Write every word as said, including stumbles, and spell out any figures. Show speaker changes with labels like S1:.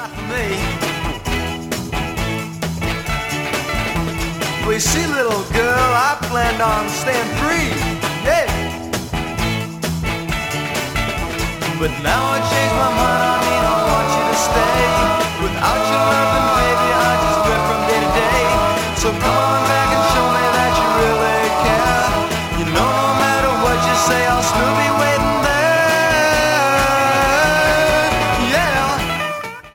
S1: not for me. Well, you see, little girl, I planned on staying free, yeah. But now I changed my mind, I mean, I want you to stay.